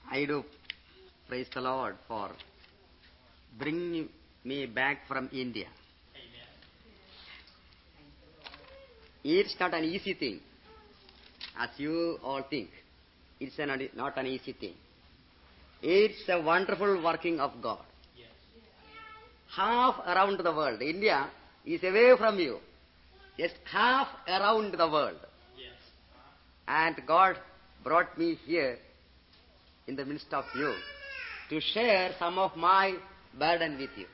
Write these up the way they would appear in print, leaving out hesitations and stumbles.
I do praise the Lord for bringing me back from India. It's not an easy thing, as you all think. It's not an easy thing. It's a wonderful working of God. Half around the world. India is away from you. Just half around the world. And God brought me here in the midst of you to share some of my burden with you.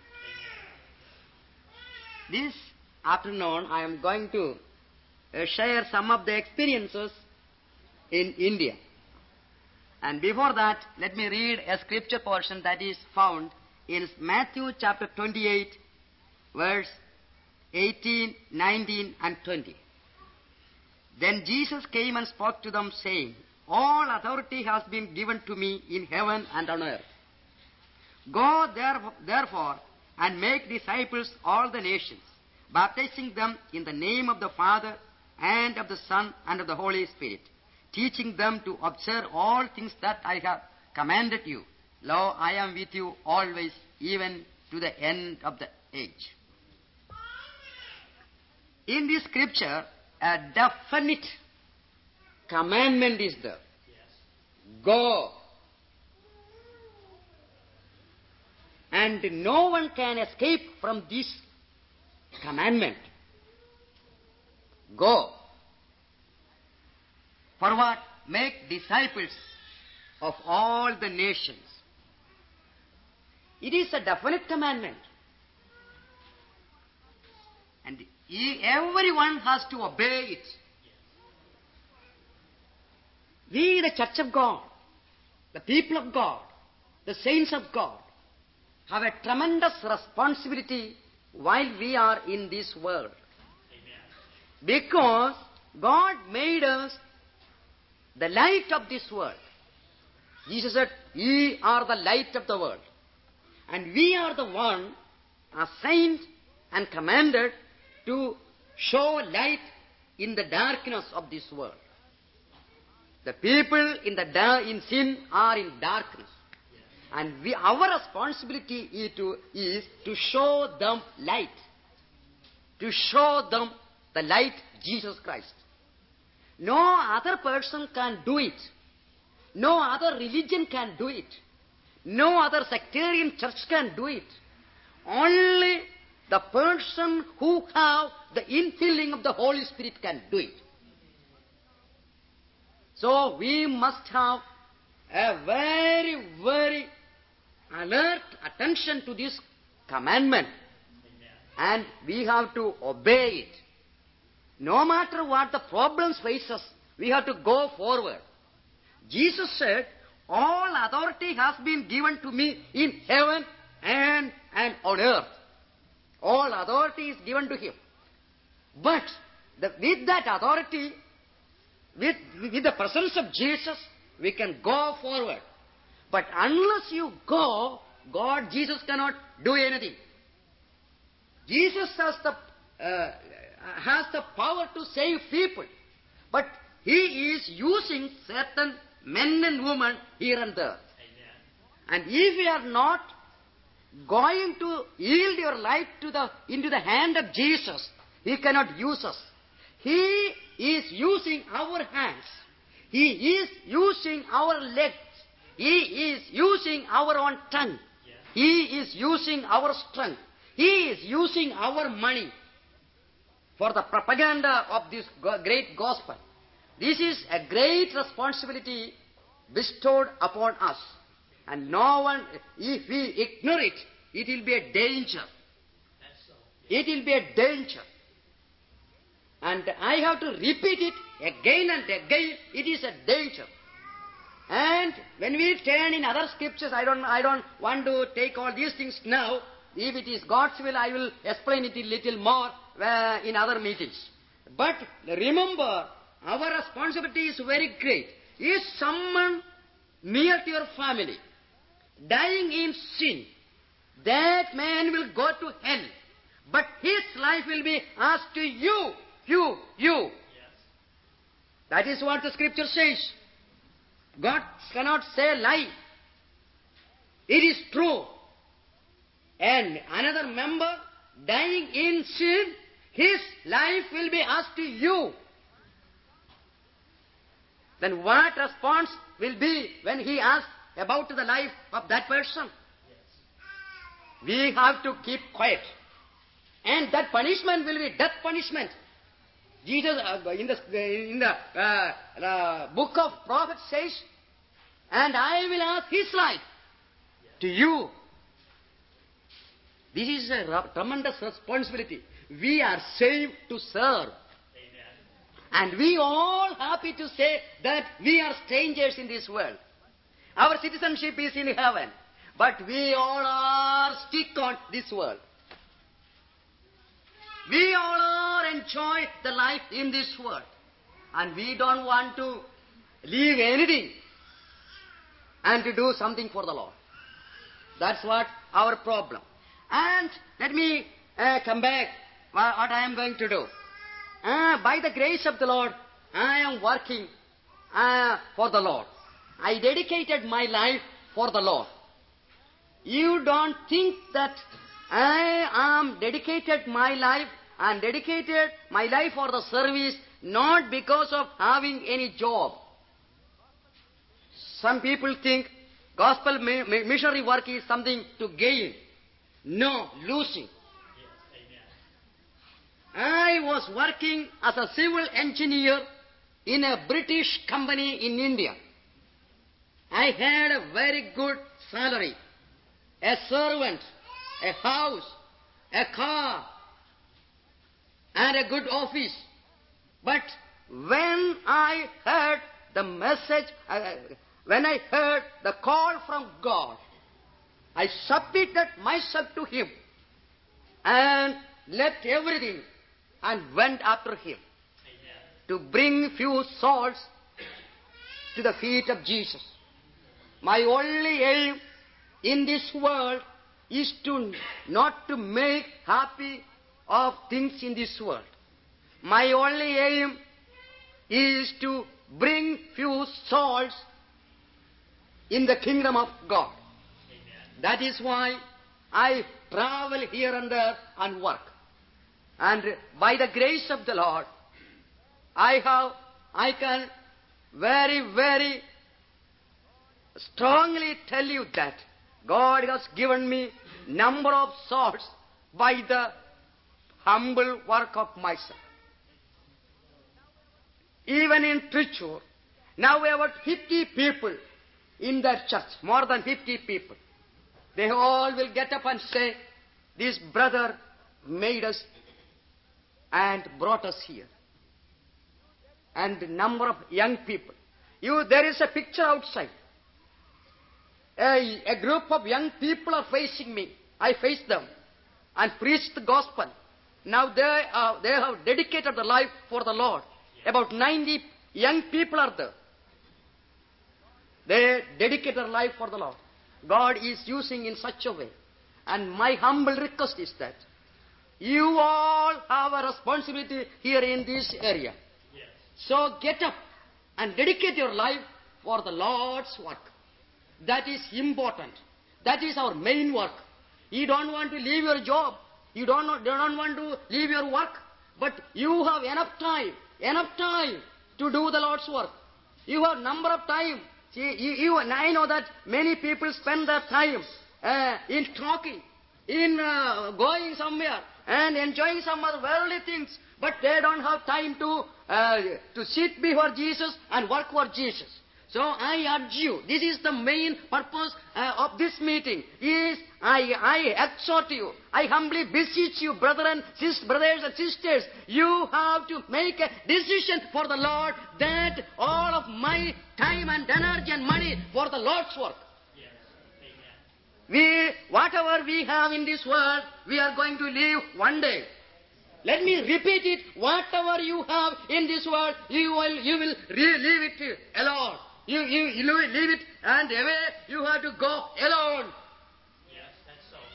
This afternoon I am going to share some of the experiences in India. And before that, let me read a scripture portion that is found in Matthew chapter 28, verse 18, 19 and 20. Then Jesus came and spoke to them, saying, All authority has been given to me in heaven and on earth. Go therefore and make disciples all the nations, baptizing them in the name of the Father and of the Son and of the Holy Spirit, teaching them to observe all things that I have commanded you. Lo, I am with you always, even to the end of the age. In this scripture, a definite commandment is there. Go. And no one can escape from this commandment. Go. For what? Make disciples of all the nations. It is a definite commandment. And everyone has to obey it. We, the Church of God, the people of God, the saints of God, have a tremendous responsibility while we are in this world. Because God made us the light of this world. Jesus said, Ye are the light of the world. And we are the one assigned and commanded to show light in the darkness of this world. The people in sin are in darkness. And our responsibility is to show them light. To show them the light, Jesus Christ. No other person can do it. No other religion can do it. No other sectarian church can do it. Only the person who have the infilling of the Holy Spirit can do it. So we must have a very, very alert attention to this commandment. And we have to obey it. No matter what the problems face us, we have to go forward. Jesus said, All authority has been given to me in heaven and on earth. All authority is given to Him. But with that authority, with the presence of Jesus, we can go forward. But unless you go, Jesus cannot do anything. Jesus has the power to save people. But He is using certain men and women here and there. And if we are not going to yield your life into the hand of Jesus, He cannot use us. He is using our hands. He is using our legs. He is using our own tongue. He is using our strength. He is using our money for the propaganda of this great gospel. This is a great responsibility bestowed upon us. And no one, if we ignore it, it will be a danger. It will be a danger. And I have to repeat it again and again. It is a danger. And when we turn in other scriptures, I don't want to take all these things now. If it is God's will, I will explain it a little more in other meetings. But remember, our responsibility is very great. Is someone near to your family dying in sin, that man will go to hell. But his life will be asked to you. Yes. That is what the scripture says. God cannot say lie. it is true. And another member dying in sin, his life will be asked to you. Then what response will be when he asks about the life of that person? We have to keep quiet. And that punishment will be death punishment. Jesus in the book of prophets says, and I will ask his life to you. This is a tremendous responsibility. We are saved to serve. And we all happy to say that we are strangers in this world. Our citizenship is in heaven. But we all are stick on this world. We all are enjoy the life in this world. And we don't want to leave anything and to do something for the Lord. That's what our problem. And let me come back what I am going to do. By the grace of the Lord, I am working for the Lord. I dedicated my life for the Lord. You don't think that I am dedicated my life and dedicated my life for the service not because of having any job. Some people think gospel missionary work is something to gain. No, losing. I was working as a civil engineer in a British company in India. I had a very good salary, a servant, a house, a car, and a good office. But when I heard the message, when I heard the call from God, I submitted myself to Him and left everything and went after Him. Amen. To bring few souls to the feet of Jesus. My only aim in this world is to not to make happy of things in this world. My only aim is to bring few souls in the kingdom of God. Amen. That is why I travel here and there and work. And by the grace of the Lord, I can very, very strongly tell you that God has given me number of souls by the humble work of myself. Even in Trichur, now we have about 50 people in that church, more than 50 people. They all will get up and say, this brother made us and brought us here. And the number of young people. There is a picture outside. A group of young people are facing me. I face them and preach the gospel. Now they have dedicated their life for the Lord. About 90 young people are there. They dedicate their life for the Lord. God is using in such a way. And my humble request is that you all have a responsibility here in this area. Yes. So get up and dedicate your life for the Lord's work. That is important. That is our main work. You don't want to leave your job. You don't want to leave your work. But you have enough time to do the Lord's work. You have number of time. See, I know that many people spend their time in talking, in going somewhere and enjoying some other worldly things, but they don't have time to sit before Jesus and work for Jesus. So I urge you, this is the main purpose of this meeting, is I exhort you, I humbly beseech you, brothers and sisters, you have to make a decision for the Lord that all of my time and energy and money for the Lord's work. Whatever we have in this world, we are going to leave one day. Let me repeat it. Whatever you have in this world, you will leave it alone. You leave it and away. You have to go alone. Yes, that's so.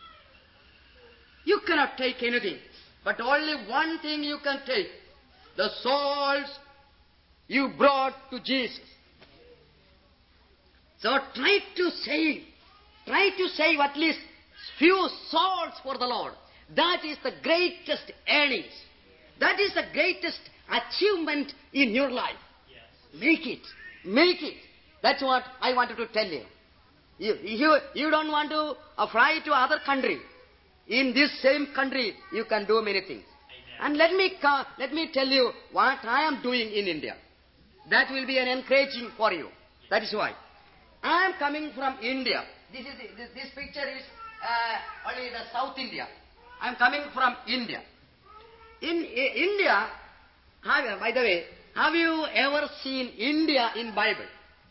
You cannot take anything, but only one thing you can take: the souls you brought to Jesus. So try to say try to save at least few souls for the Lord. That is the greatest earnings. That is the greatest achievement in your life. Make it. Make it. That's what I wanted to tell you. You don't want to fly to other country. In this same country, you can do many things. And let me tell you what I am doing in India. That will be an encouraging for you. That is why. I am coming from India. This picture is only the South India. I am coming from India. In India, by the way, have you ever seen India in Bible?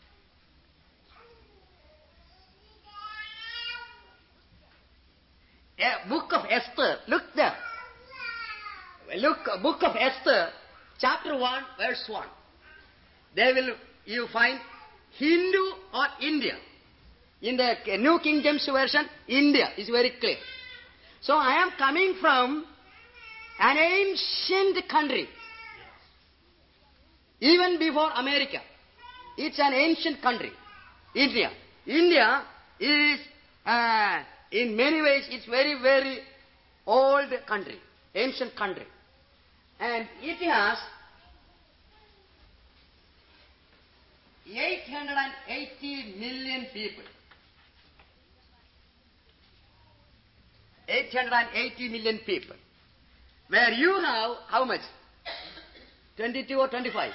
Book of Esther, look there. Look, Book of Esther, chapter 1, verse 1. There you find Hindu or India. In the New King James Version, India is very clear. So I am coming from an ancient country. Even before America. It's an ancient country. India. India is, in many ways, it's very, very old country. Ancient country. And it has 880 million people. 880 million people. Where you have, how much? 22 or 25?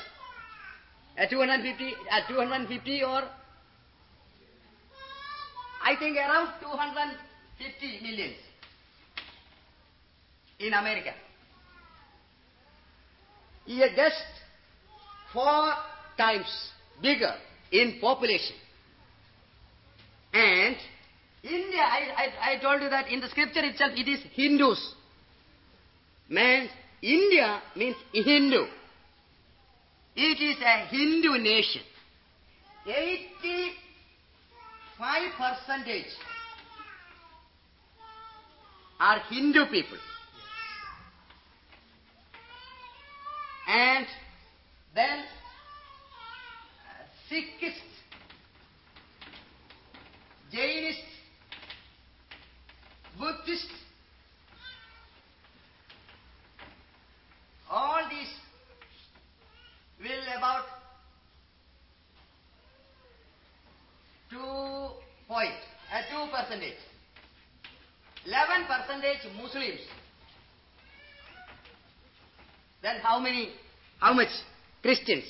250 or? I think around 250 millions in America. He is just 4 times bigger in population. And India, I told you that in the scripture itself it is Hindus. Man, India means Hindu. It is a Hindu nation. 85% are Hindu people. And then Sikhists, Jainists, Buddhists, all these will about 2%. 11% Muslims. Then how much Christians?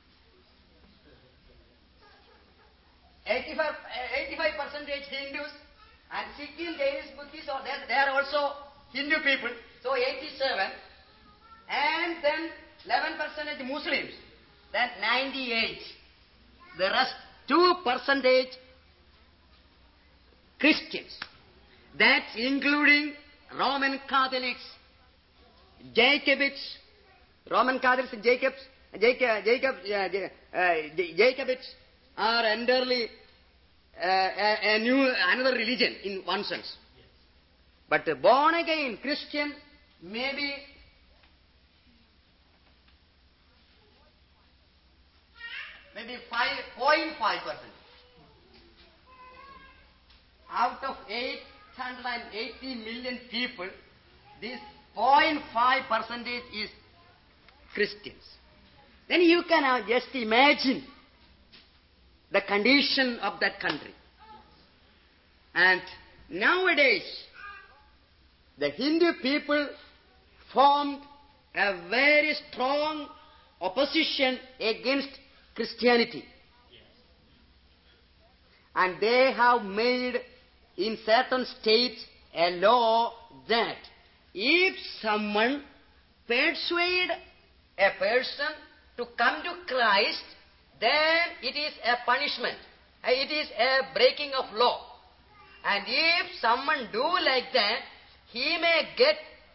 85% Hindus and Sikkim, Jainis, Buddhists, they are also Hindu people. So 87. And then 11% Muslims. Then 98. The rest 2% Christians. That's including Roman Catholics, Jacobites, Roman Catholics and Jacobites are entirely another religion in one sense. But born again Christian maybe 0.5%. Out of 880 million people, this 0.5% is Christians. Then you can just imagine the condition of that country. And nowadays, the Hindu people formed a very strong opposition against Christianity. And they have made in certain states a law that if someone persuade a person to come to Christ, then it is a punishment. It is a breaking of law. And if someone do like that, he may get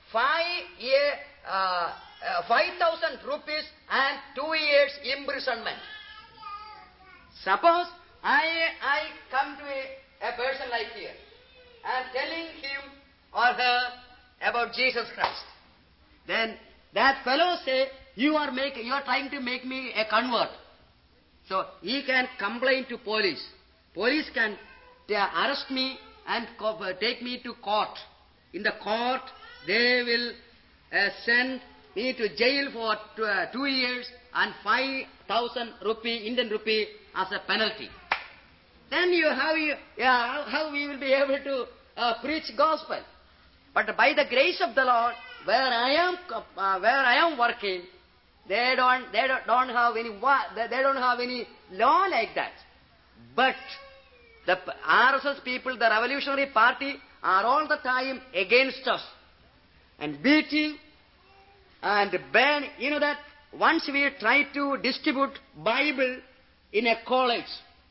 5,000 rupees and 2 years imprisonment. Suppose I come to a person like here and telling him or her about Jesus Christ. Then that fellow say, you are trying to make me a convert. So he can complain to police. Police can arrest me and take me to court. In the court, they will send me to jail for 2 years and 5,000 rupee, Indian rupee, as a penalty. Then how we will be able to preach gospel? But by the grace of the Lord, where I am working, they don't have any law like that. But the RSS people, the Revolutionary Party, are all the time against us and beating and ban. You know that once we tried to distribute Bible in a college,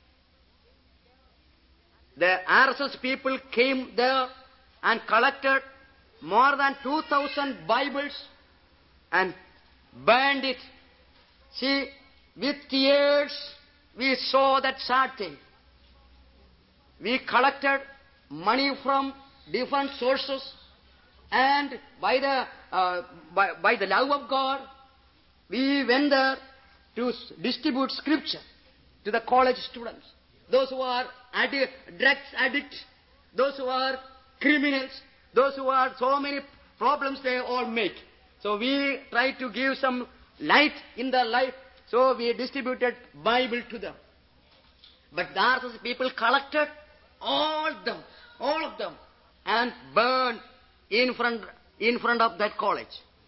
the RSS people came there and collected more than 2,000 Bibles and burned it. See, with tears we saw that sad thing. We collected money from different sources, and by the love of God, we went there to distribute scripture to the college students. Those who are drugs addicts, those who are criminals, those who are so many problems they all make. So we try to give some light in their life, so we distributed Bible to them. But the RSS people collected all of them, and burned in front of that college.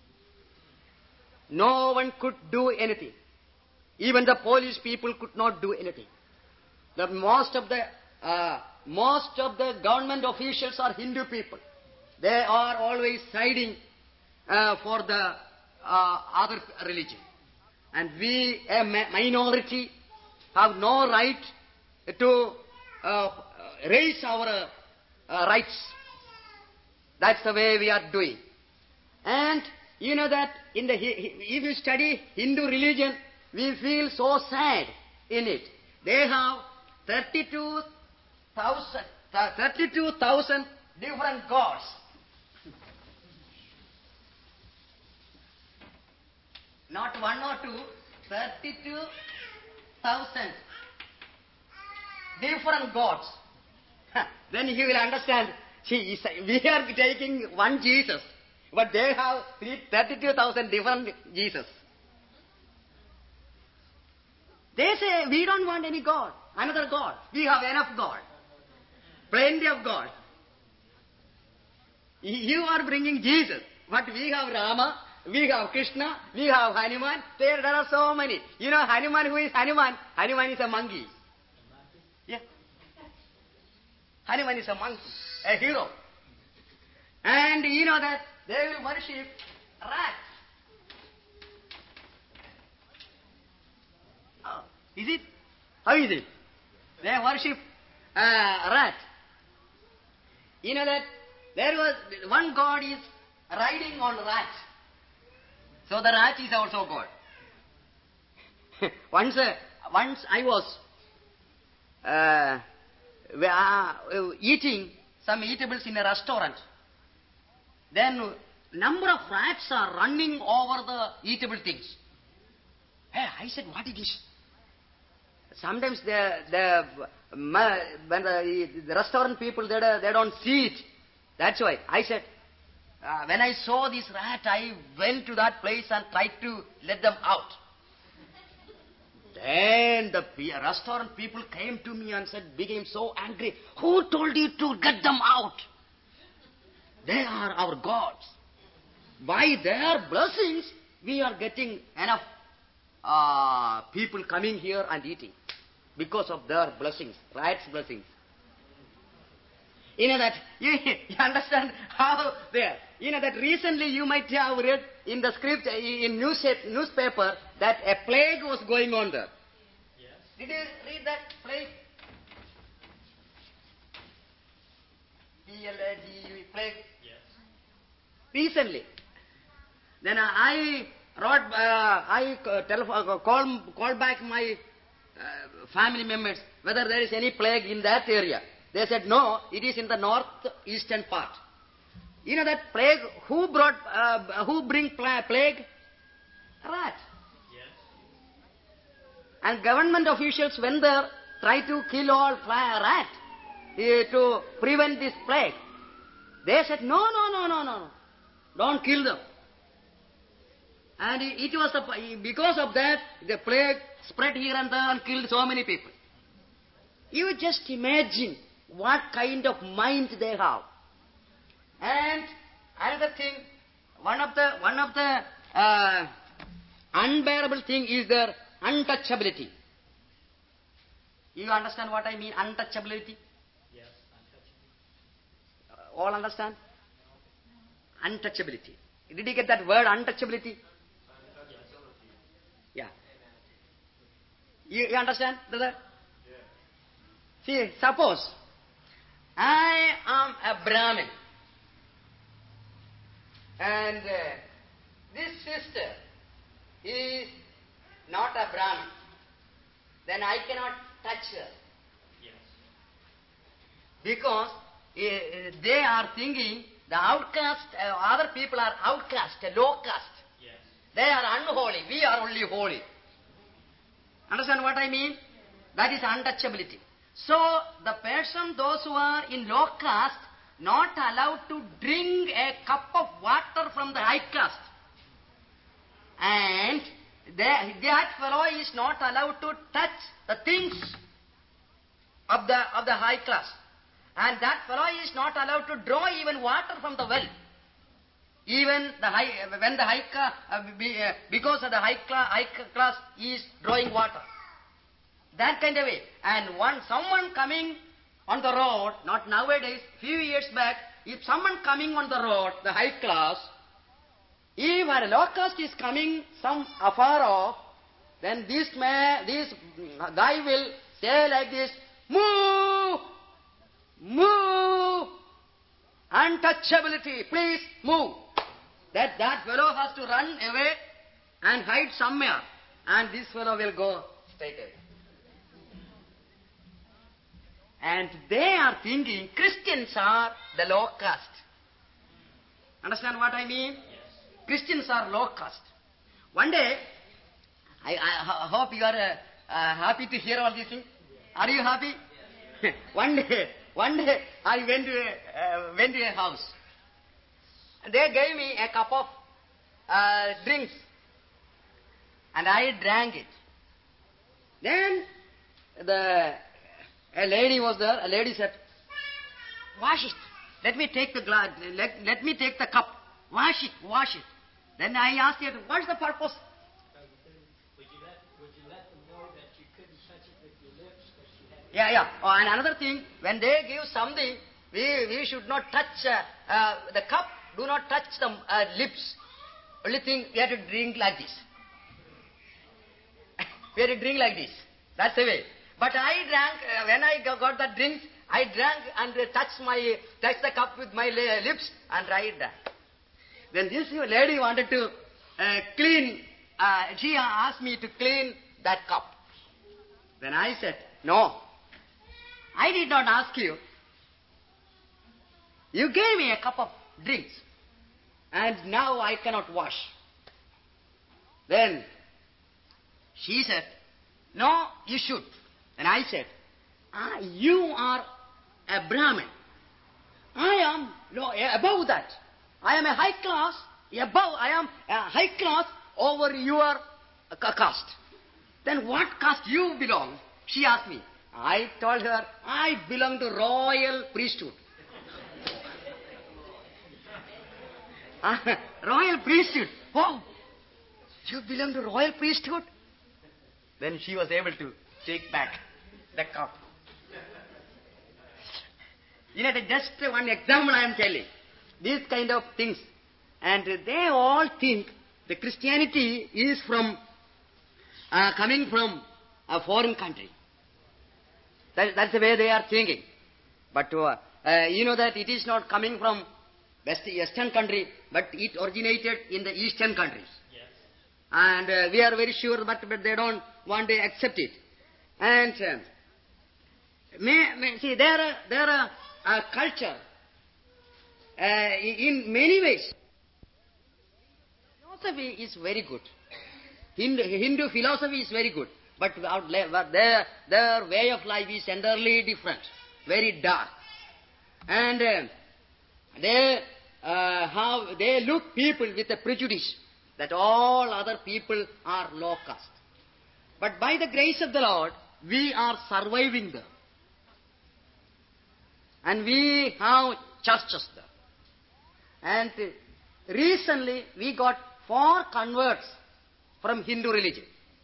No one could do anything. Even the police people could not do anything. Most of the government officials are Hindu people. They are always siding for the other religion. And we, a minority, have no right to raise our rights. That's the way we are doing. And you know that if you study Hindu religion, we feel so sad in it. They have 32,000 different gods. Not one or two, 32,000 different gods. Then you will understand. See, we are taking one Jesus, but they have 32,000 different Jesus. They say, we don't want any God, another God. We have enough God, plenty of God. You are bringing Jesus, but we have Rama, we have Krishna, we have Hanuman. There are so many. You know Hanuman, who is Hanuman? Hanuman is a monkey. Yeah. Hanuman is a monkey, a hero. And you know that they will worship rats. Oh, is it? How is it? They worship rat. You know that there was one god is riding on rat. So the rat is also God. Once I was eating some eatables in a restaurant. Then number of rats are running over the eatable things. Hey, I said, what it is? Sometimes when the restaurant people, they don't see it. That's why. I said, when I saw this rat, I went to that place and tried to let them out. Then the restaurant people came to me and became so angry. Who told you to get them out? They are our gods. By their blessings, we are getting enough people coming here and eating. Because of their blessings, rats' blessings. You know that, you understand how there. You know that recently you might have read in the script, in newspaper, that a plague was going on there. Yes. Did you read that plague? P-L-A-G-E, plague? Yes. Recently. Then I called back my family members whether there is any plague in that area. They said, no, it is in the northeastern part. You know that plague, who bring plague? Rat. Yes. And government officials went there, try to kill all rat. to prevent this plague. They said, no, no, no, no, no, no. Don't kill them. And it was because of that, the plague spread here and there and killed so many people. You just imagine what kind of mind they have. And another thing, one of the unbearable thing is their untouchability. You understand what I mean, untouchability? Yes, untouchability. All understand? Untouchability. Did you get that word, untouchability? Yeah. You understand, brother? See, suppose I am a Brahmin and this sister is not a Brahmin, then I cannot touch her. Yes. Because they are thinking the outcast, other people are outcast, low caste. Yes. They are unholy, we are only holy. Understand what I mean? That is untouchability. So, the person, those who are in low caste, not allowed to drink a cup of water from the high caste. And that fellow is not allowed to touch the things of the high class. And that fellow is not allowed to draw even water from the well. Even because of the high class is drawing water. That kind of way. And someone coming on the road, not nowadays, few years back, if someone coming on the road, the high class, if a low caste is coming some afar off, then this guy will say like this, move, move, untouchability, please move. That fellow has to run away and hide somewhere, and this fellow will go straight away. And they are thinking Christians are the low caste. Understand what I mean? Yes. Christians are low caste. One day, I hope you are happy to hear all these things. Are you happy? Yes. One day I went to a house. And they gave me a cup of drinks. And I drank it. Then a lady was there. A lady said, wash it. Let me take the glass. Let me take the cup. Wash it. Then I asked her, what's the purpose? Would you let them know that you couldn't touch it with your lips? Yeah. Oh, and another thing, when they give something, we should not touch the cup. Do not touch the lips. Only thing, we have to drink like this. We have to drink like this. That's the way. But I drank, when I got the drinks, I drank and touched the cup with my lips and tried that. Then this lady wanted to clean, she asked me to clean that cup. Then I said, no, I did not ask you. You gave me a cup of drinks and now I cannot wash. Then she said, no, you should. And I said, you are a Brahmin. I am above that. I am a high class, I am a high class over your caste. Then what caste you belong? She asked me. I told her, I belong to royal priesthood. Royal priesthood. Oh, you belong to royal priesthood? Then she was able to take back the cup. Just one example I am telling. These kind of things. And they all think the Christianity is coming from a foreign country. That's the way they are thinking. But you know that it is not coming from Western country, but it originated in the Eastern countries. Yes. And we are very sure, but they don't want to accept it. And see, there are a culture in many ways. Philosophy is very good. Hindu philosophy is very good, but their way of life is entirely different. very dark. And they look people with a prejudice that all other people are low caste. But by the grace of the Lord, we are surviving there. And we have churches there. And recently we got 4 converts from Hindu religion.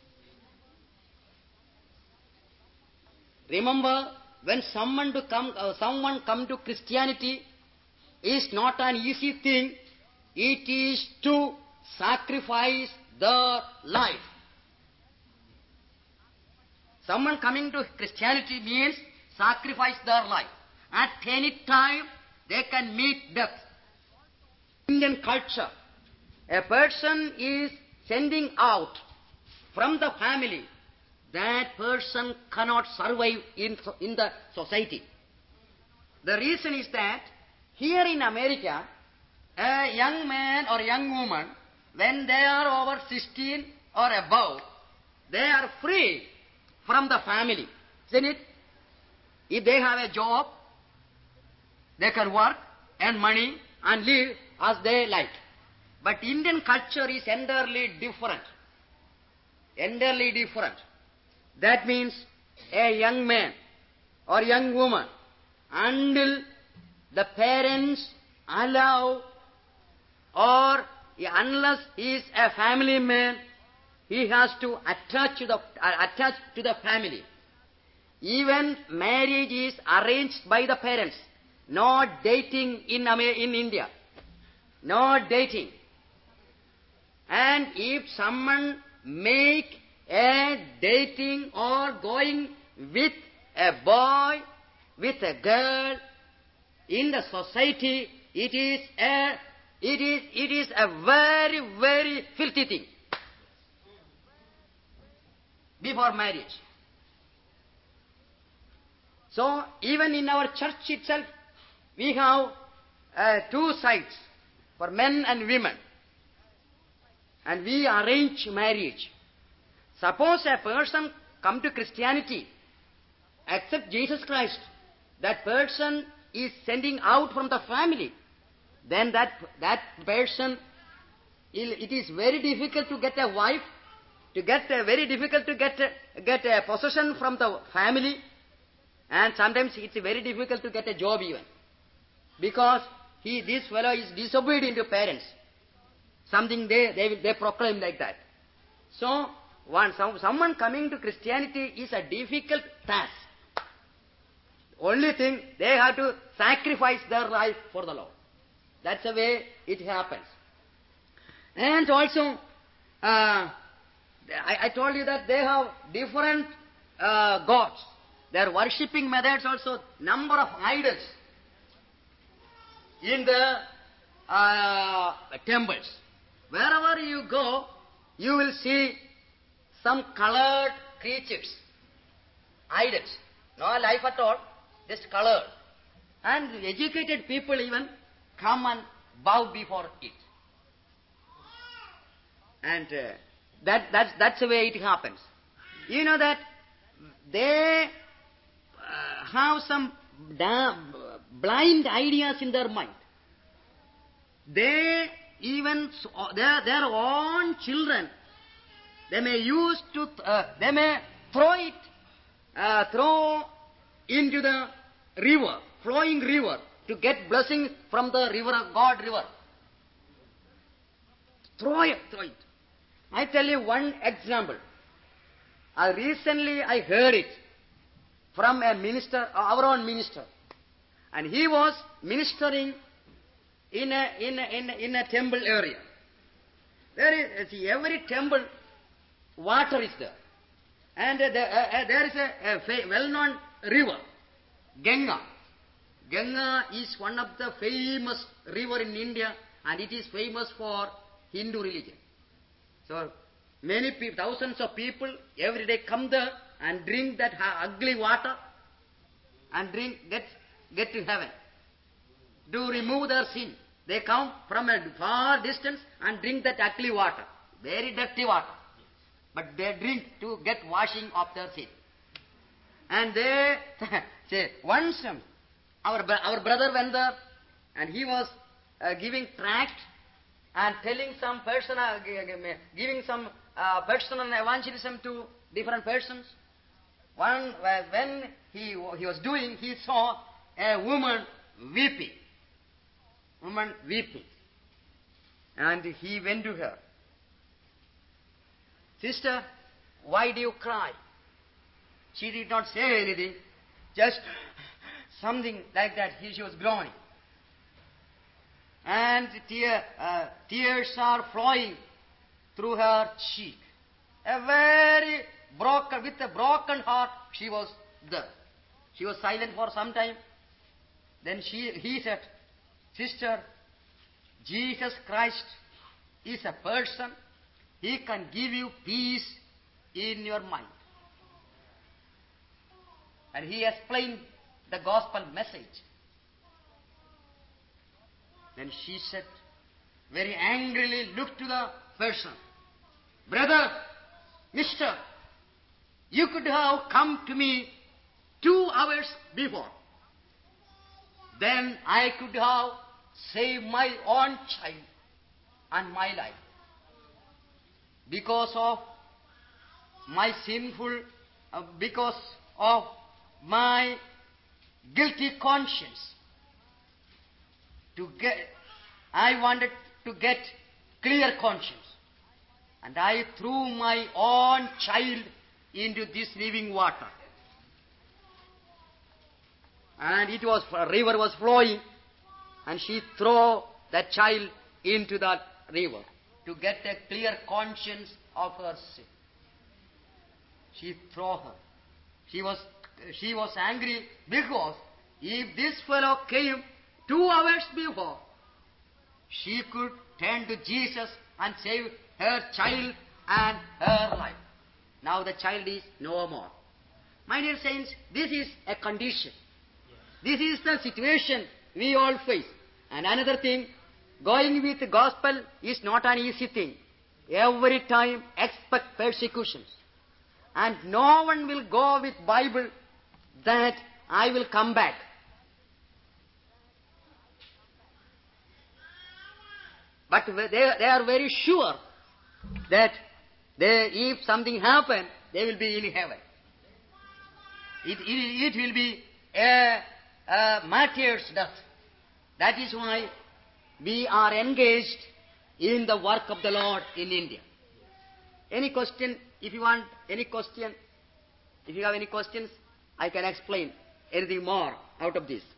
Remember, when someone come to Christianity is not an easy thing. It is to sacrifice their life. Someone coming to Christianity means sacrifice their life. At any time they can meet death. Indian culture, a person is sending out from the family, that person cannot survive in the society. The reason is that here in America, a young man or young woman, when they are over 16 or above, they are free from the family, isn't it? If they have a job, they can work, earn money, and live as they like. But Indian culture is entirely different. Entirely different. That means a young man or young woman, until the parents allow, or unless he is a family man, he has to attach to the family. Even marriage is arranged by the parents. No dating in India. No dating. And if someone make a dating or going with a boy, with a girl, in the society, it is a very, very filthy thing. Before marriage. So, even in our church itself, we have 2 sides, for men and women. And we arrange marriage. Suppose a person come to Christianity, accept Jesus Christ, that person is sending out from the family, then that person, it is very difficult to get a wife, very difficult to get a possession from the family, and sometimes it's very difficult to get a job even, because this fellow is disobedient to parents. Something they proclaim like that. So, someone coming to Christianity is a difficult task. Only thing, they have to sacrifice their life for the Lord. That's the way it happens. And also, I told you that they have different gods. Their worshipping methods also, number of idols in the temples. Wherever you go, you will see some colored creatures, idols. No life at all, just colored. And educated people even come and bow before it. And that's the way it happens. You know that they have some blind ideas in their mind. They even their own children, they may throw into the river, flowing river, to get blessing from the river, God river. Throw it. I tell you one example. Recently I heard it from a minister, our own minister, and he was ministering in a temple area. There is every temple, water is there, and there is a well-known river, Ganga. Ganga is one of the famous river in India, and it is famous for Hindu religion. So many people, thousands of people every day come there and drink that ugly water, and get to heaven. To remove their sin, they come from a far distance and drink that ugly water, very dirty water. But they drink to get washing of their sin. And they say, once our brother went there, and he was giving tract and telling some person, giving some personal evangelism to different persons. When he was doing, he saw a woman weeping. And he went to her. Sister, why do you cry? She did not say anything, just something like that. She was groaning. And tears are flowing through her cheek. With a broken heart, she was there. She was silent for some time. Then he said, Sister, Jesus Christ is a person. He can give you peace in your mind. And he explained the gospel message. Then she said, very angrily looked to the person, Brother, mister, you could have come to me 2 hours before. Then I could have saved my own child and my life. Because of my because of my guilty conscience. I wanted to get clear conscience. And I threw my own child into this living water. And river was flowing, and she threw that child into that river to get a clear conscience of her sin. She threw her. She was angry because if this fellow came 2 hours before, she could turn to Jesus and save her child and her life. Now the child is no more. My dear saints, this is a condition. This is the situation we all face. And another thing, going with the gospel is not an easy thing. Every time expect persecutions. And no one will go with Bible that I will come back. But they are very sure that if something happens, they will be in heaven. It will be a martyr's death. That is why we are engaged in the work of the Lord in India. Any question? If you want any question, if you have any questions, I can explain anything more out of this.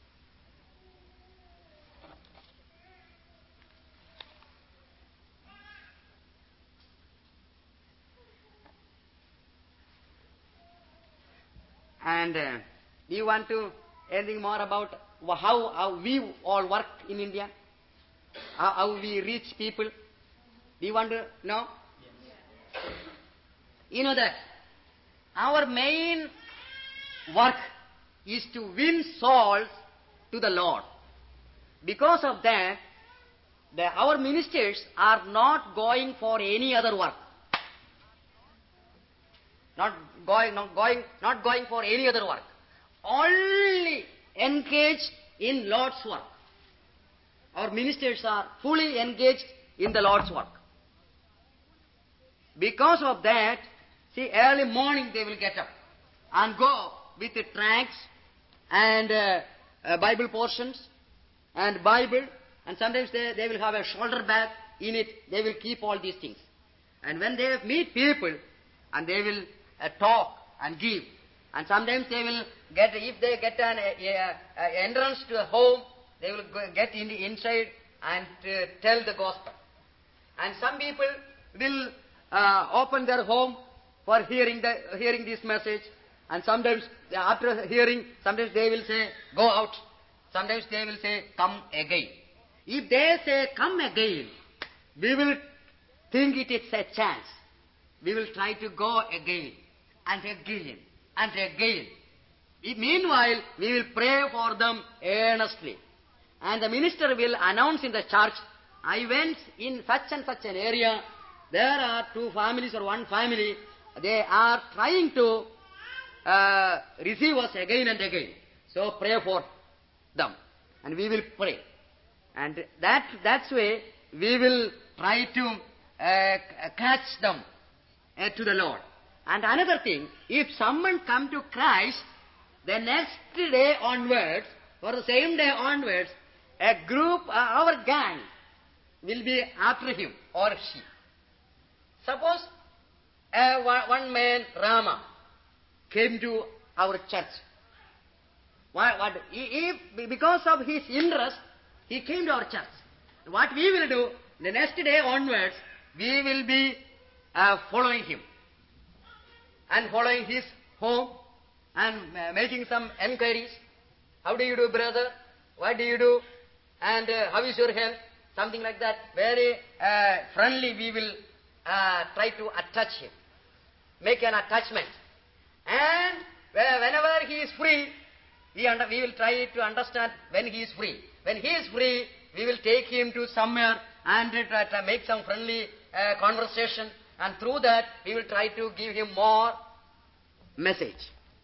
And do you want to anything more about how we all work in India? How we reach people? Do you want to know? Yes. You know that our main work is to win souls to the Lord. Because of that, our ministers are not going for any other work. Not going for any other work. Only engaged in Lord's work. Our ministers are fully engaged in the Lord's work. Because of that, see, early morning they will get up and go with the tracts and Bible portions and Bible, and sometimes they will have a shoulder bag in it. They will keep all these things. And when they meet people, and they will talk and give. And sometimes they will if they get an entrance to a home, they will get inside and tell the gospel. And some people will open their home for hearing this message. And sometimes after hearing, sometimes they will say, go out. Sometimes they will say, come again. If they say, come again, we will think it is a chance. We will try to go again and again and again. Meanwhile, we will pray for them earnestly. And the minister will announce in the church, I went in such and such an area, there are 2 families or 1 family, they are trying to receive us again and again. So pray for them. And we will pray. And that's way we will try to catch them to the Lord. And another thing, if someone come to Christ, the next day onwards, or the same day onwards, a group, our gang, will be after him or she. Suppose one man, Rama, came to our church. Because of his interest, he came to our church. What we will do, the next day onwards, we will be following him. And following his home and making some enquiries. How do you do, brother? What do you do? And how is your health? Something like that. Very friendly we will try to attach him. Make an attachment. And whenever he is free, we will try to understand when he is free. When he is free, we will take him to somewhere and try to make some friendly conversation. And through that, we will try to give him more message.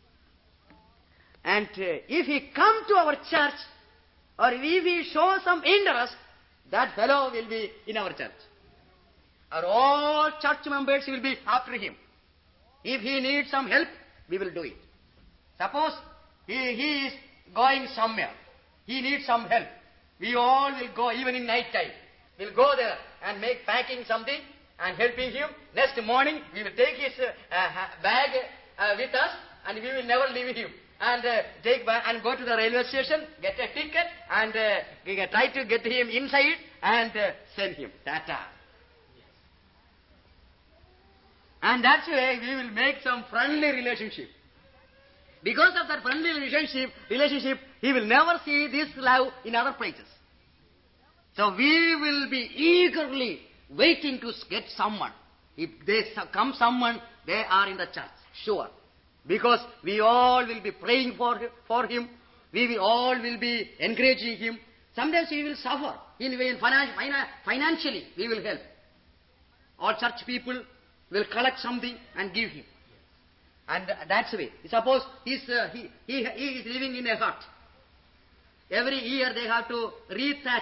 And if he come to our church, or if we show some interest, that fellow will be in our church. Or all church members will be after him. If he needs some help, we will do it. Suppose he is going somewhere. He needs some help. We all will go, even in night time. We'll go there and make packing something and helping him. Next morning, we will take his bag with us, and we will never leave him. And take back and go to the railway station, get a ticket, and try to get him inside and send him. Tata. And that's way we will make some friendly relationship. Because of that friendly relationship, he will never see this love in other places. So we will be eagerly waiting to get someone. If they come someone, they are in the church, sure. Because we all will be praying for him. We all will be encouraging him. Sometimes we will suffer. Financially, we will help. All church people will collect something and give him. And that's the way. Suppose he is living in a hut. Every year they have to rethatch.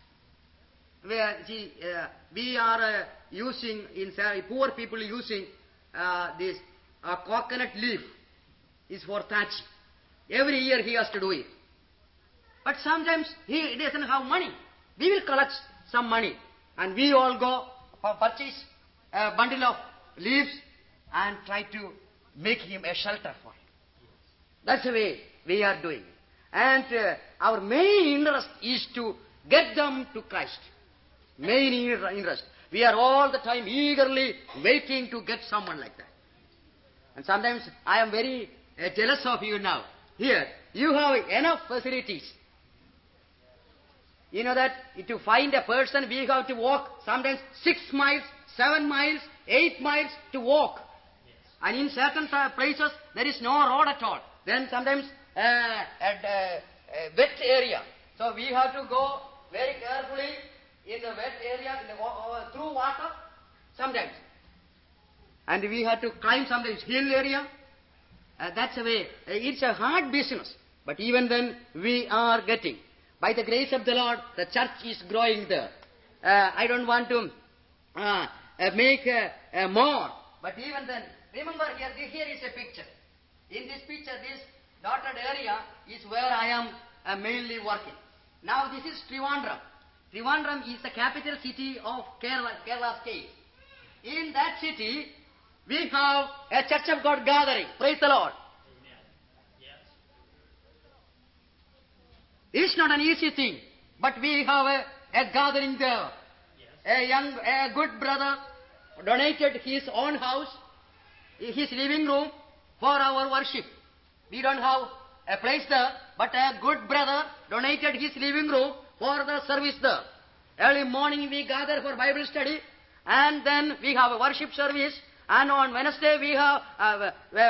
We are using, poor people using this coconut leaf is for thatching. Every year he has to do it. But sometimes he doesn't have money. We will collect some money and we all go purchase a bundle of leaves and try to make him a shelter for him. That's the way we are doing it. And our main interest is to get them to Christ. Main interest. We are all the time eagerly waiting to get someone like that. And sometimes I am very jealous of you now. Here, you have enough facilities. You know that to find a person, we have to walk sometimes 6 miles, 7 miles, 8 miles to walk. Yes. And in certain places, there is no road at all. Then sometimes at wet area. So we have to go very carefully in the wet area, through water, sometimes. And we have to climb sometimes hill area. That's the way. It's a hard business. But even then, we are getting. By the grace of the Lord, the church is growing there. I don't want to make more. But even then, remember here is a picture. In this picture, this dotted area is where I am mainly working. Now this is Trivandrum. Trivandrum is the capital city of Kerala state. In that city, we have a Church of God gathering. Praise the Lord. Amen. Yes. It's not an easy thing, but we have a gathering there. Yes. A good brother donated his own house, his living room for our worship. We don't have a place there, but a good brother donated his living room for the service there. Early morning we gather for Bible study, and then we have a worship service. And on Wednesday we have,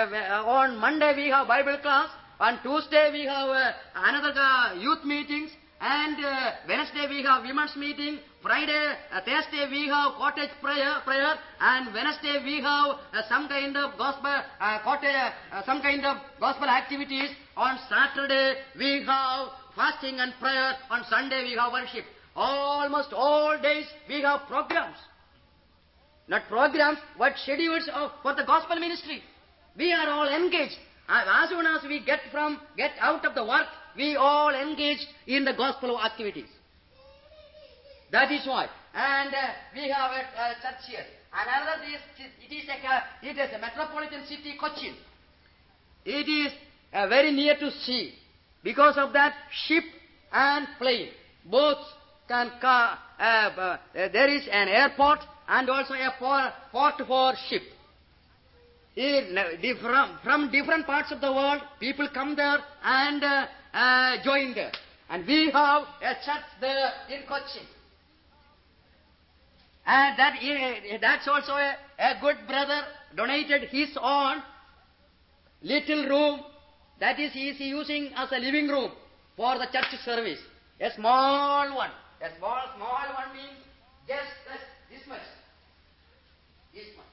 on Monday we have Bible class. On Tuesday we have another youth meetings. And Wednesday we have women's meeting. Friday, Thursday we have cottage prayer, and Wednesday we have some kind of gospel some kind of gospel activities. On Saturday we have fasting and prayer. On Sunday we have worship. Almost all days we have programs. Not programs, but schedules for the gospel ministry. We are all engaged. As soon as we get out of the work, we all engaged in the gospel activities. That is why. And we have a church here. Another it is a metropolitan city, Cochin. It is very near to sea. Because of that, ship and plane, both can come. There is an airport and also a port for ship. From different parts of the world, people come there and join there. And we have a church there in Cochin. And that's also a good brother donated his own little room. That is, he is using as a living room for the church service. A small one. A small one means just this much. This much.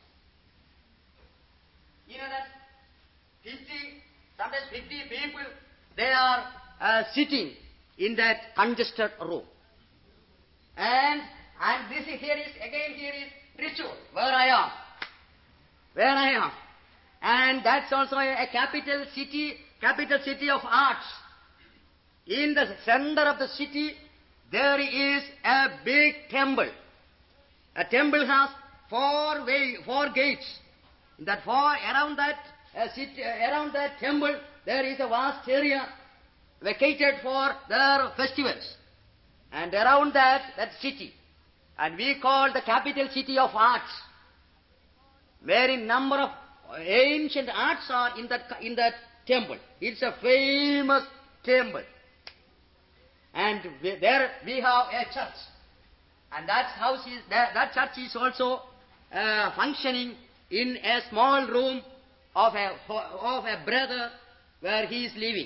You know that sometimes 50 people, they are sitting in that congested room. And here is ritual, where I am. And that's also a capital city of arts. In the center of the city, there is a big temple. A temple has four gates. Around that temple, there is a vast area vacated for their festivals. And around that city, and we call the capital city of arts, wherein number of ancient arts are in that temple. It's a famous temple. And there we have a church. And that church is also functioning in a small room of a brother where he is living.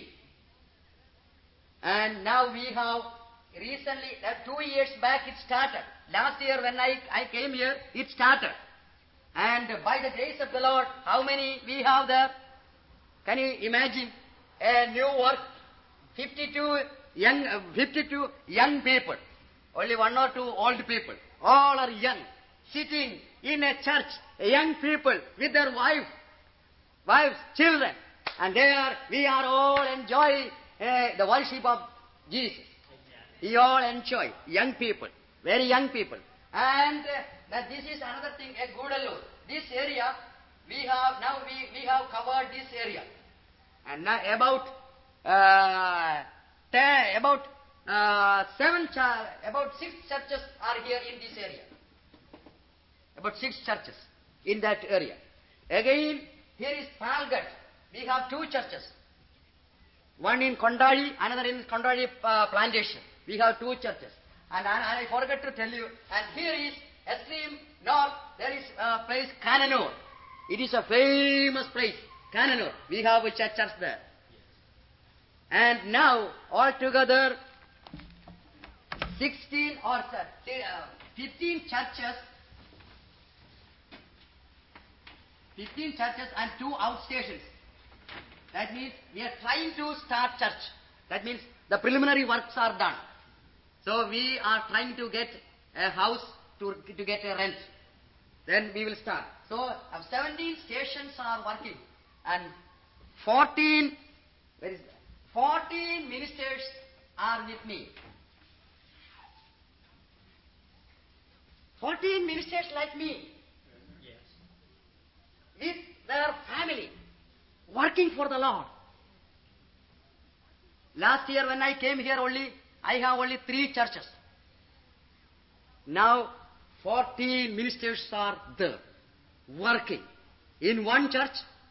And now we have recently, 2 years back it started. Last year when I came here, it started. And by the grace of the Lord, how many we have there? Can you imagine? A new work, 52 young people. Only 1 or 2 old people. All are young. Sitting in a church, young people with their wives, children. And we are all enjoying the worship of Jesus. We all enjoy, young people, very young people. And this is another thing, a Gudalur. This area, we have covered this area. And now about 6 churches are here in this area. About 6 churches in that area. Again, here is Palgat. We have 2 churches. One in Kondali, another in Kondali plantation. We have 2 churches. And I forgot to tell you, and here is extreme north, there is a place, Kananur. It is a famous place, Kananur. We have a church there. And now, altogether, 15 churches, 15 churches and 2 outstations. That means we are trying to start church. That means the preliminary works are done. So we are trying to get a house to get a rent. Then we will start. So 17 stations are working and 14 ministers are with me. 14 ministers like me. Yes. With their family, working for the Lord. Last year when I came here I have only 3 churches. Now 14 ministers are there, working. In one church,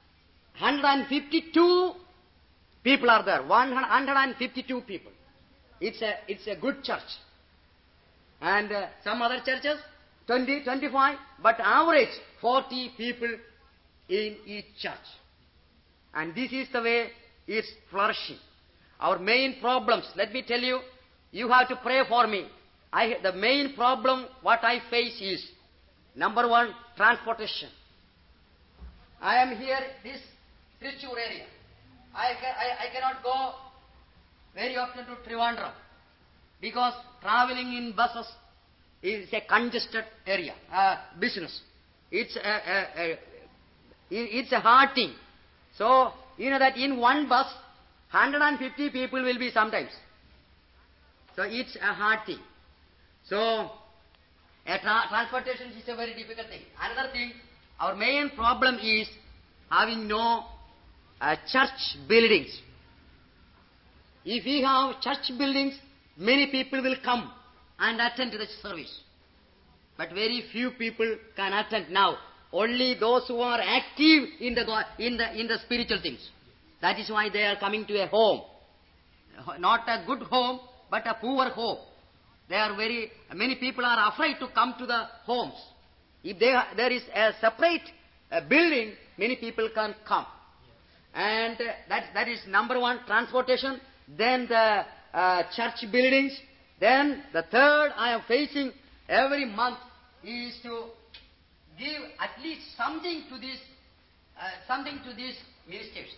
152 people are there. 152 people. It's a good church. And some other churches, 20, 25, but average 40 people in each church. And this is the way it's flourishing. Our main problems, let me tell you, you have to pray for me. The main problem what I face is, number one, transportation. I am here, this Trichure area. I cannot go very often to Trivandrum because traveling in buses is a congested area, business. It's a hard thing. So, you know that in one bus, 150 people will be sometimes. So, it's a hard thing. So, transportation is a very difficult thing. Another thing, our main problem is having no church buildings. If we have church buildings, many people will come and attend to the service. But very few people can attend now. Only those who are active in the spiritual things. That is why they are coming to a home. Not a good home, but a poor home. Many people are afraid to come to the homes. If there is a separate building, many people can come. And that is number one, transportation. Then the church buildings. Then the third I am facing every month is to give at least something to these ministers.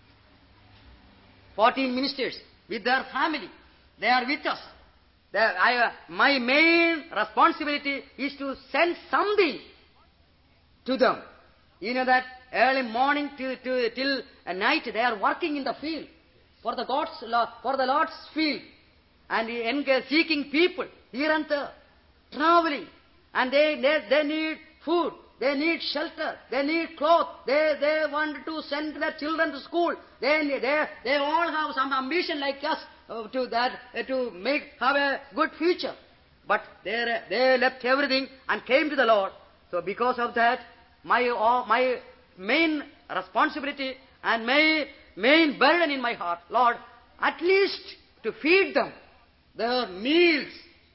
14 ministers with their family. They are with us. My main responsibility is to send something to them. You know that early morning till night they are working in the field for the Lord's field and seeking people here and there, traveling, and they need food, they need shelter, they need clothes, they want to send their children to school. They all have some ambition like us to have a good future. But they left everything and came to the Lord. So because of that, my main responsibility and my main burden in my heart, Lord, at least to feed them their meals.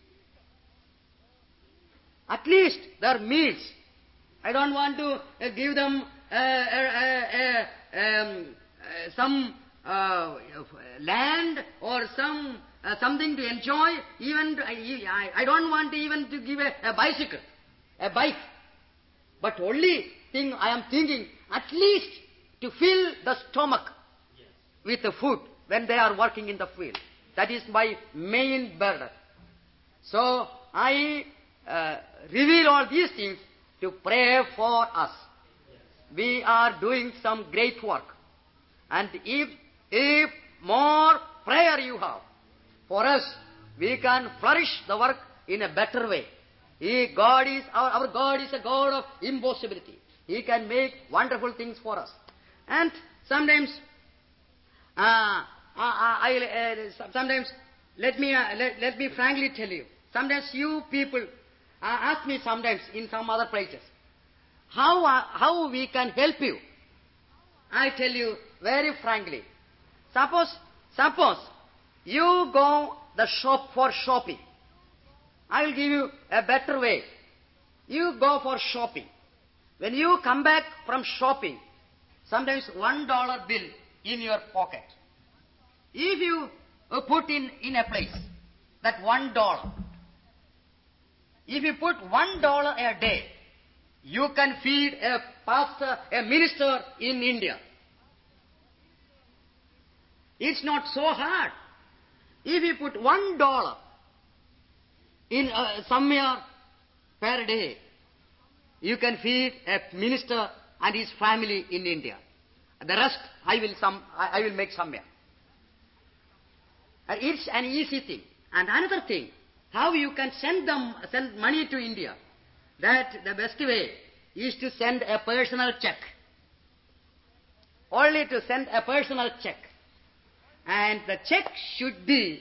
At least their meals. I don't want to give them some land or something to enjoy. I don't want even to give a bike. But only thing I am thinking, at least to fill the stomach with the food when they are working in the field. That is my main burden. So I reveal all these things to pray for us. We are doing some great work. And if more prayer you have for us, we can flourish the work in a better way. Our God is a God of impossibility. He can make wonderful things for us. And sometimes, sometimes let me frankly tell you. Sometimes you people ask me sometimes in some other places, how we can help you. I tell you very frankly. Suppose you go the shop for shopping. I will give you a better way. You go for shopping. When you come back from shopping, sometimes $1 bill in your pocket. If you put in a place that $1, if you put $1 a day, you can feed a pastor, a minister in India. It's not so hard. If you put $1 in somewhere per day, you can feed a minister and his family in India. The rest I will make somewhere. It's an easy thing. And another thing, how you can send money to India. That the best way is to send a personal check. Only to send a personal check. And the check should be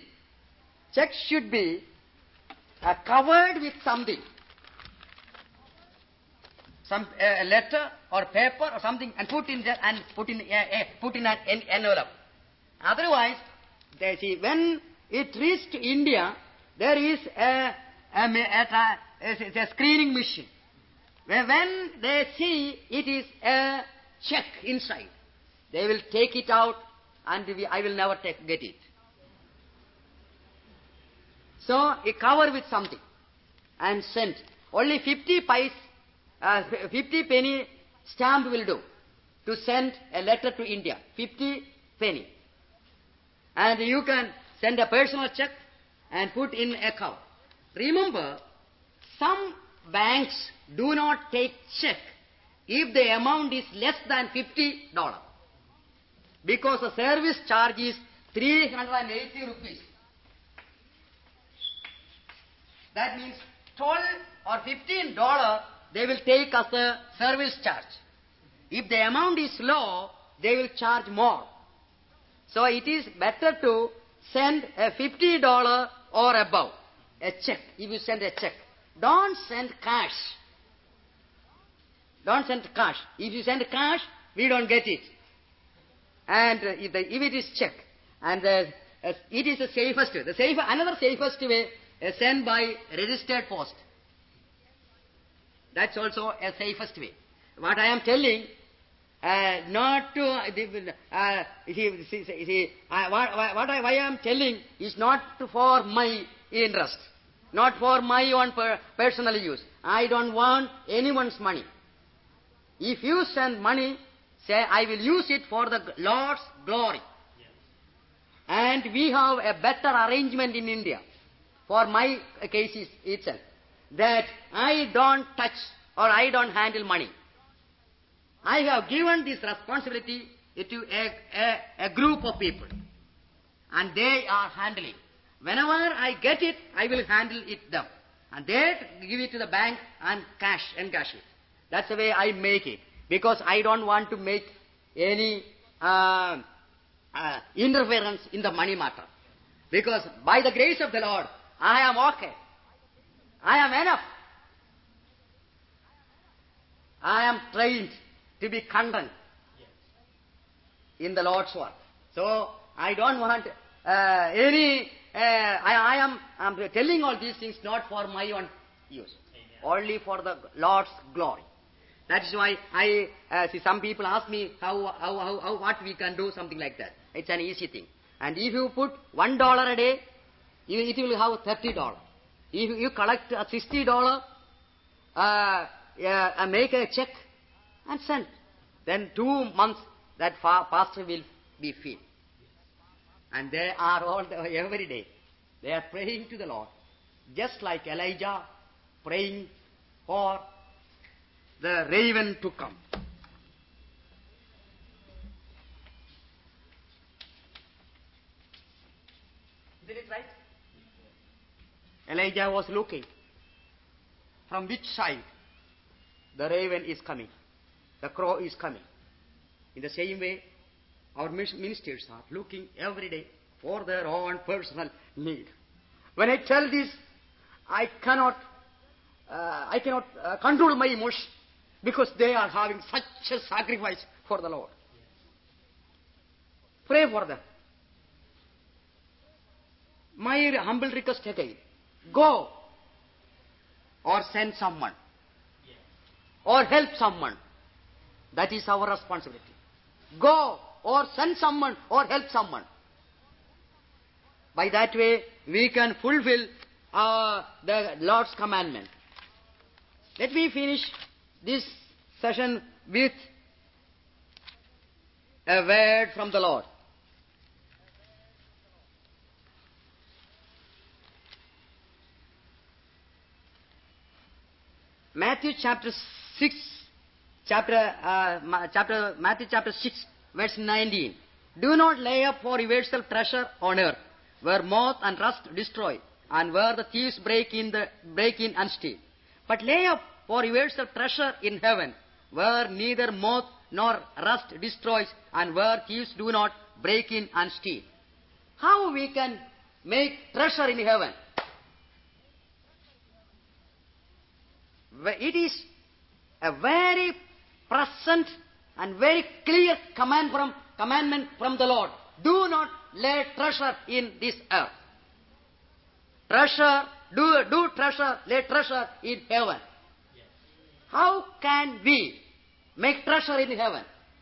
covered with something. Some letter or paper or something, and put in there and put in an envelope. Otherwise, when it reaches to India, there is a screening machine. When they see it is a check inside, they will take it out, and I will never get it. So he cover with something and sent. Only 50 penny stamp will do to send a letter to India. 50 penny. And you can send a personal check and put in account. Remember, some banks do not take check if the amount is less than $50. Because the service charge is 380 rupees. That means $12 or $15 they will take as a service charge. If the amount is low, they will charge more. So it is better to send a $50 or above, a check, if you send a check. Don't send cash. Don't send cash. If you send cash, we don't get it. And if it is check, and it is the safest way. Another safest way is send by registered post. That's also a safest way. What I am telling, not to why I am telling is not for my interest, not for my own personal use. I don't want anyone's money. If you send money, say, I will use it for the Lord's glory. Yes. And we have a better arrangement in India, for my cases itself, that I don't touch or I don't handle money. I have given this responsibility to a group of people, and they are handling. Whenever I get it, I will handle it them. And they give it to the bank and encash it. That's the way I make it. Because I don't want to make any interference in the money matter. Because by the grace of the Lord, I am okay. I am enough. I am trained to be content in the Lord's work. So I don't want any. I am telling all these things not for my own use, only for the Lord's glory. That is why I see some people ask me what we can do, something like that. It's an easy thing. And if you put $1 a day, it will have $30. If you collect $60, make a check and send. Then 2 months that pastor will be filled. And they are every day. They are praying to the Lord. Just like Elijah praying for the raven to come. Isn't it right? Elijah was looking from which side the raven is coming, the crow is coming. In the same way, our ministers are looking every day for their own personal need. When I tell this, I cannot control my emotion, because they are having such a sacrifice for the Lord. Pray for them. My humble request again, go or send someone or help someone. That is our responsibility. Go or send someone or help someone. By that way, we can fulfill the Lord's commandment. Let me finish this session with a word from the Lord. Matthew chapter 6, verse 19. Do not lay up for yourself treasure on earth, where moth and rust destroy, and where the thieves break in and steal. But lay up for yourself treasure in heaven, where neither moth nor rust destroys, and where thieves do not break in and steal. How we can make treasure in heaven? It is a very present and very clear commandment from the Lord. Do not lay treasure in this earth. Lay treasure in heaven. How can we make treasure in heaven?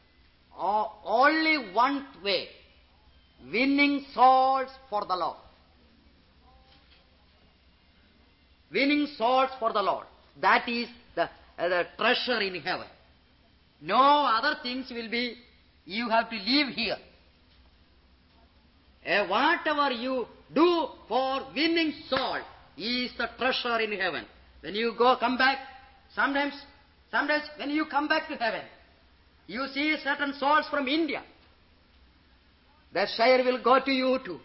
Only one way: winning souls for the Lord. winning souls for the Lord. That is the treasure in heaven. No other things will be, you have to live here. Whatever you do for winning soul is the treasure in heaven. When you come back, sometimes when you come back to heaven, you see certain souls from India. That share will go to you too.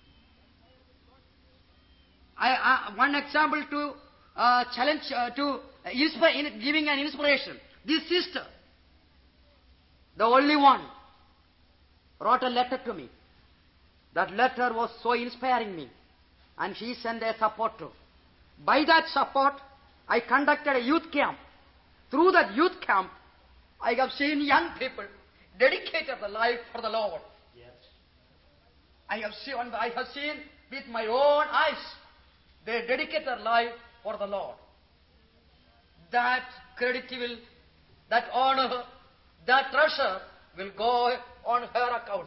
One example to challenge, to giving an inspiration. This sister, the only one, wrote a letter to me. That letter was so inspiring me. And she sent a support too. By that support, I conducted a youth camp. Through that youth camp, I have seen young people dedicated their life for the Lord. Yes. I have seen with my own eyes, they dedicate their life for the Lord. That credit will, that honor, that treasure will go on her account.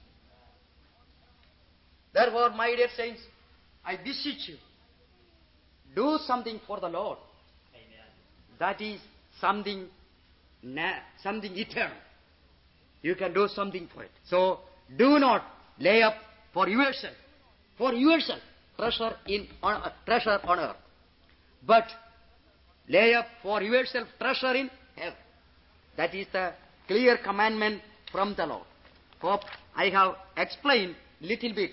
Therefore, my dear saints, I beseech you, do something for the Lord. Amen. That is something eternal. You can do something for it. So, do not lay up for yourself treasure on earth, but lay up for yourself treasure in heaven. That is the clear commandment from the Lord. Hope I have explained little bit.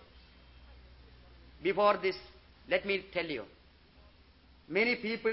Before this, let me tell you, many people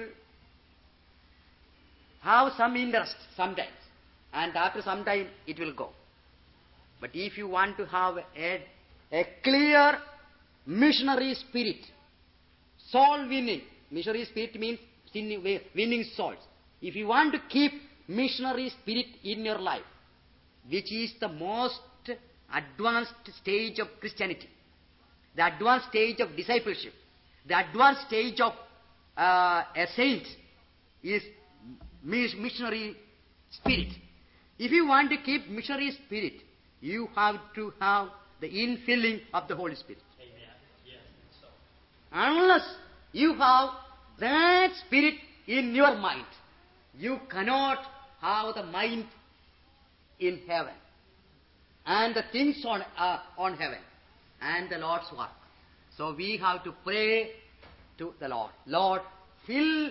have some interest sometimes, and after some time it will go. But if you want to have a clear missionary spirit, soul winning, missionary spirit means winning souls. If you want to keep missionary spirit in your life, which is the most advanced stage of Christianity, the advanced stage of discipleship, the advanced stage of a saint is missionary spirit. If you want to keep missionary spirit, you have to have the infilling of the Holy Spirit. Amen. Yes. So. Unless you have that spirit in your mind, you cannot have the mind in heaven and the things on heaven and the Lord's work. So we have to pray to the Lord. Lord, fill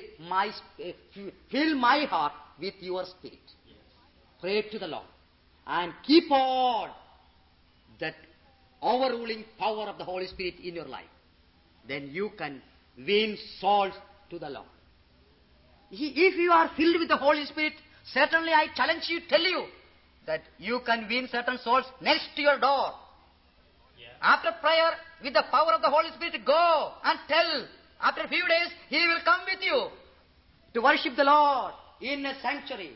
my heart with your spirit. Yes. Pray to the Lord and keep on that overruling power of the Holy Spirit in your life. Then you can win souls to the Lord. If you are filled with the Holy Spirit, certainly I challenge you, tell you that you can win certain souls next to your door. Yeah. After prayer, with the power of the Holy Spirit, go and tell. After a few days, He will come with you to worship the Lord in a sanctuary.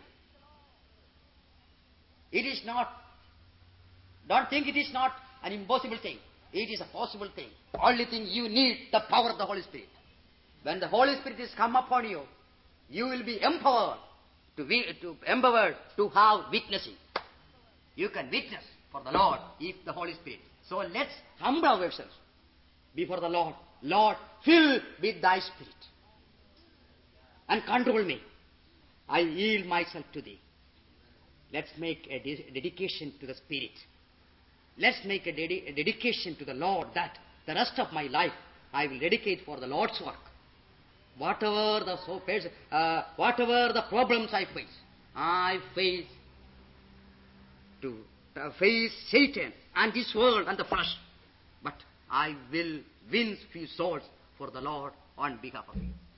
It is not, don't think it is not an impossible thing. It is a possible thing. Only thing you need, the power of the Holy Spirit. When the Holy Spirit is come upon you, you will be empowered to have witnessing. You can witness for the Lord if the Holy Spirit. So let's humble ourselves before the Lord. Lord, fill with thy spirit and control me. I yield myself to thee. Let's make a dedication to the Spirit. Let's make a dedication to the Lord that the rest of my life I will dedicate for the Lord's work. Whatever the problems I face to face Satan and this world and the flesh, but I will win few souls for the Lord on behalf of Him.